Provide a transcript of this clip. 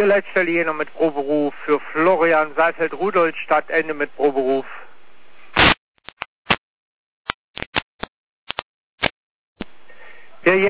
letzte Linie mit Proberuf für Florian Saalfeld-Rudolstadt, Ende mit Proberuf. Der